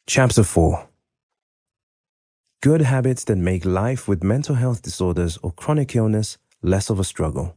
Chapter 4. Good habits that make life with mental health disorders or chronic illness less of a struggle.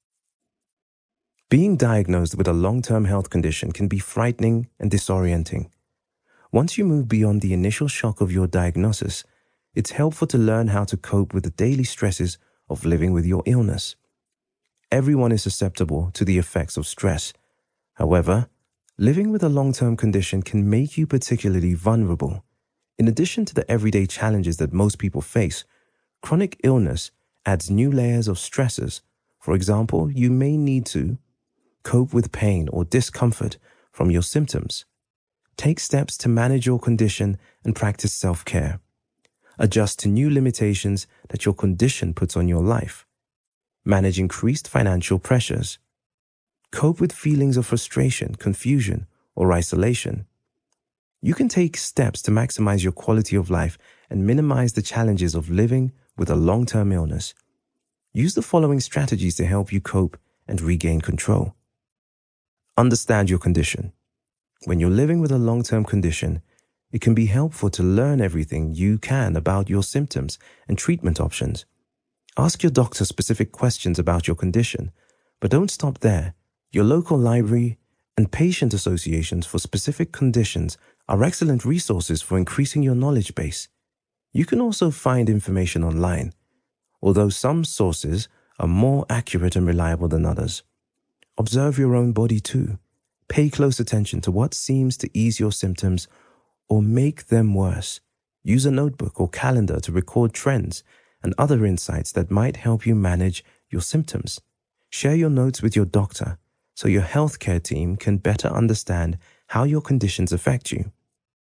Being diagnosed with a long-term health condition can be frightening and disorienting. Once you move beyond the initial shock of your diagnosis, it's helpful to learn how to cope with the daily stresses of living with your illness. Everyone is susceptible to the effects of stress. However, living with a long-term condition can make you particularly vulnerable. In addition to the everyday challenges that most people face, chronic illness adds new layers of stresses. For example, you may need to cope with pain or discomfort from your symptoms. Take steps to manage your condition and practice self-care. Adjust to new limitations that your condition puts on your life. Manage increased financial pressures. Cope with feelings of frustration, confusion, or isolation. You can take steps to maximize your quality of life and minimize the challenges of living with a long-term illness. Use the following strategies to help you cope and regain control. Understand your condition. When you're living with a long-term condition, it can be helpful to learn everything you can about your symptoms and treatment options. Ask your doctor specific questions about your condition, but don't stop there. Your local library and patient associations for specific conditions are excellent resources for increasing your knowledge base. You can also find information online, although some sources are more accurate and reliable than others. Observe your own body too. Pay close attention to what seems to ease your symptoms or make them worse. Use a notebook or calendar to record trends and other insights that might help you manage your symptoms. Share your notes with your doctor so your healthcare team can better understand how your conditions affect you.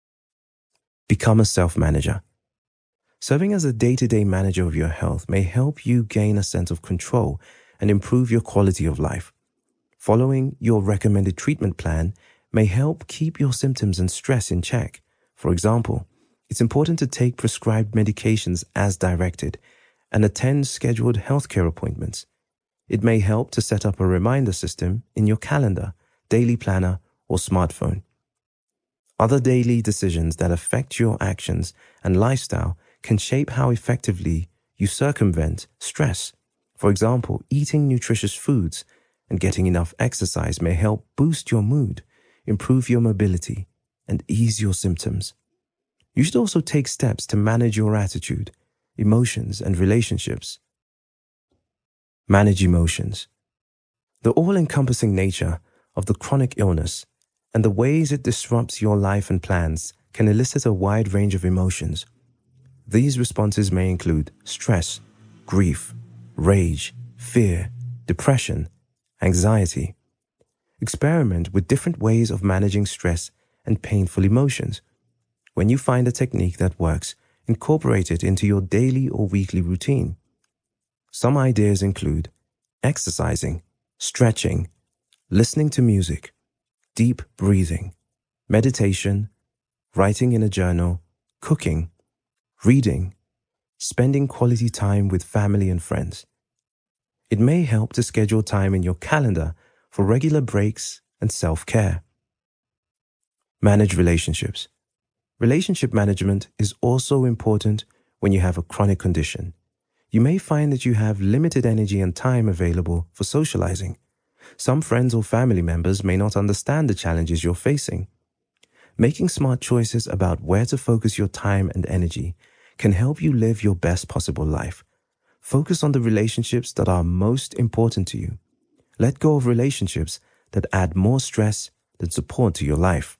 Become a self-manager. Serving as a day-to-day manager of your health may help you gain a sense of control and improve your quality of life. Following your recommended treatment plan may help keep your symptoms and stress in check. For example, it's important to take prescribed medications as directed and attend scheduled healthcare appointments. It may help to set up a reminder system in your calendar, daily planner, or smartphone. Other daily decisions that affect your actions and lifestyle can shape how effectively you circumvent stress. For example, eating nutritious foods and getting enough exercise may help boost your mood, improve your mobility, and ease your symptoms. You should also take steps to manage your attitude, emotions, and relationships. Manage emotions. The all-encompassing nature of the chronic illness and the ways it disrupts your life and plans can elicit a wide range of emotions. These responses may include stress, grief, rage, fear, depression, anxiety. Experiment with different ways of managing stress and painful emotions. When you find a technique that works, incorporate it into your daily or weekly routine. Some ideas include exercising, stretching, listening to music, deep breathing, meditation, writing in a journal, cooking, reading, spending quality time with family and friends. It may help to schedule time in your calendar for regular breaks and self-care. Manage relationships. Relationship management is also important when you have a chronic condition. You may find that you have limited energy and time available for socializing. Some friends or family members may not understand the challenges you're facing. Making smart choices about where to focus your time and energy can help you live your best possible life. Focus on the relationships that are most important to you. Let go of relationships that add more stress than support to your life.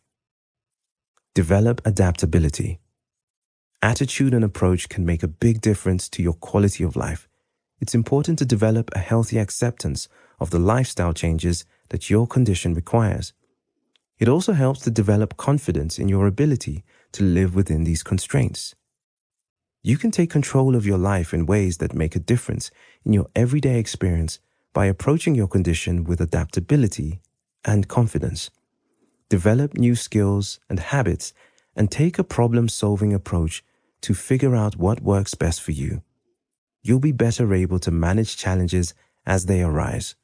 Develop adaptability. Attitude and approach can make a big difference to your quality of life. It's important to develop a healthy acceptance of the lifestyle changes that your condition requires. It also helps to develop confidence in your ability to live within these constraints. You can take control of your life in ways that make a difference in your everyday experience by approaching your condition with adaptability and confidence. Develop new skills and habits and take a problem-solving approach to figure out what works best for you. You'll be better able to manage challenges as they arise.